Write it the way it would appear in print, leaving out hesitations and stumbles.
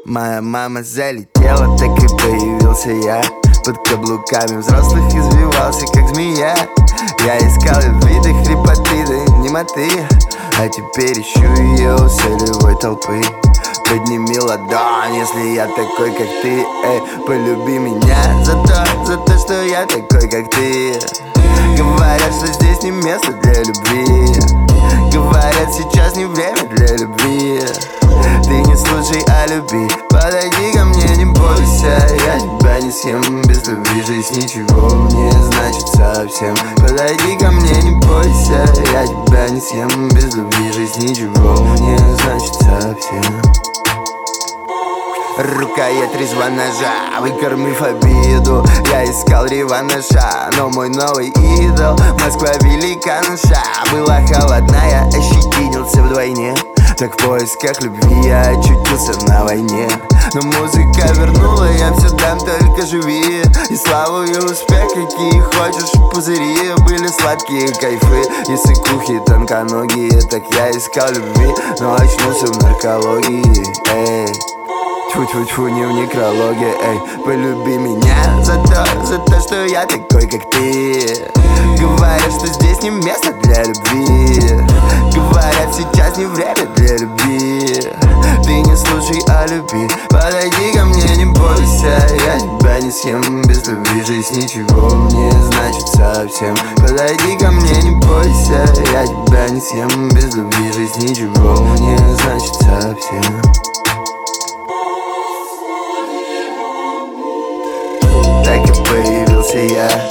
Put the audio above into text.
Моя мама залетела, так и появился я. Под каблуками взрослых извивался, как змея. Я искал виды хрипоты, да немоты, а теперь ищу ее у солевой толпы. Подними ладонь, если я такой, как ты. Эй, полюби меня за то, что я такой, как ты. Говорят, что здесь не место для любви. Говорят, сейчас не время для любви. Ты не слушай о любви. Подойди ко мне, не бойся. Я тебя не съем. Без любви жизнь ничего не значит совсем. Подойди ко мне, не бойся. Я тебя не съем. Без любви жизнь ничего не значит совсем. Рукоять резва ножа, выкормив обиду. Я искал реванша, но мой новый идол Москва велика наша. Была холодная, ощетинился вдвойне. Так в поисках любви я очутился на войне. Но музыка вернула, я все дам, только живи. И славу, и успех, какие хочешь пузыри. Были сладкие кайфы и сыкухи тонконогие. Так я искал любви, но очнулся в наркологии. Эй, тьфу-тьфу-тьфу, не в некрологе. Эй, полюби меня за то, что я такой, как ты. Говорят, что здесь не место для любви. Говорят, сейчас не время для любви. Ты не слушай о любви. Подойди ко мне, не бойся. Я тебя не съем. Без любви жизнь ничего не значит совсем. Подойди ко мне, не бойся. Я тебя не съем. Без любви жизнь ничего не значит совсем. Так и появился я.